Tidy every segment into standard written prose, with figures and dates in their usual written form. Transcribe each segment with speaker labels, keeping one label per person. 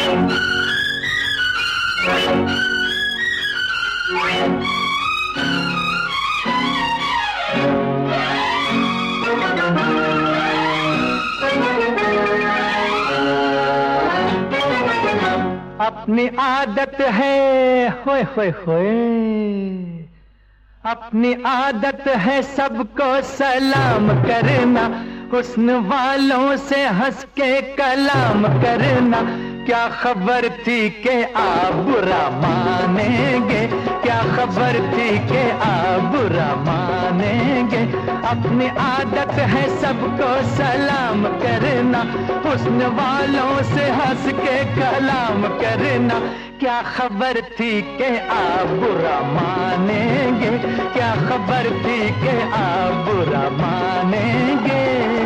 Speaker 1: अपनी आदत है होए होए होए, अपनी आदत है सबको सलाम करना, हुस्न वालों से हंस के कलाम करना। क्या खबर थी कि आप बुरा मानेंगे, क्या खबर थी कि आप बुरा मानेंगे। अपनी आदत है सबको सलाम करना, हुस्न वालों से हंस के कलाम करना। क्या खबर थी कि आप बुरा मानेंगे, क्या खबर थी कि आप बुरा मानेंगे।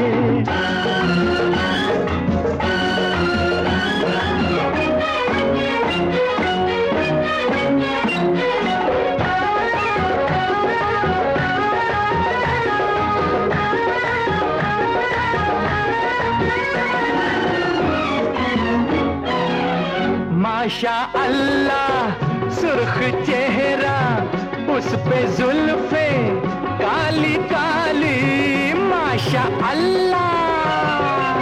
Speaker 1: माशा अल्लाह सुर्ख चेहरा, उस पे जुल्फे काली काली। माशा अल्लाह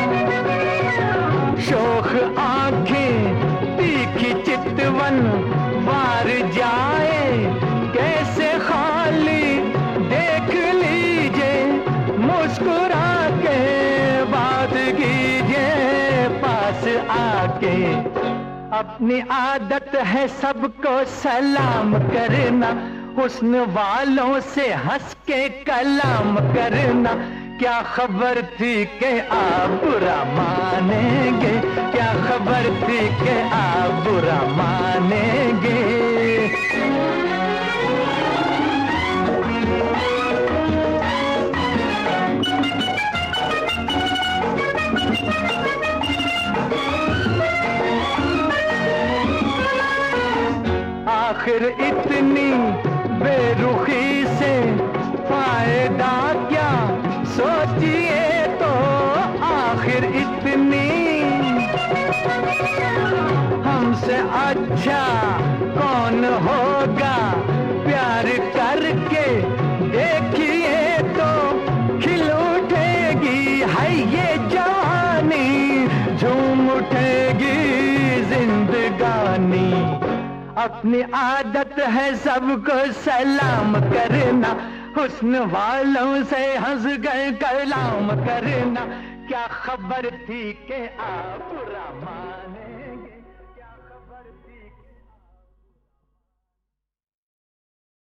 Speaker 1: शोख आंखें तीखी चितवन, वार जाए कैसे खाली। देख लीजिए मुस्कुरा के बात कीजिए पास आके। अपनी आदत है सबको सलाम करना, हुस्न वालों से हंस के कलाम करना। क्या खबर थी कि आप बुरा मानेंगे, क्या खबर थी कि आप बुरा मानेंगे। आखिर इतनी बेरुखी से फायदा क्या, सोचिए तो। आखिर इतनी हमसे अच्छा कौन होगा, प्यार करके देखिए तो खिल उठेगी है ये जवानी, झूम उठेगी जिंदगानी। अपनी आदत है सबको सलाम करना, हुस्न वालों से हंस गए कलाम करना। क्या खबर थी कि आप बुरा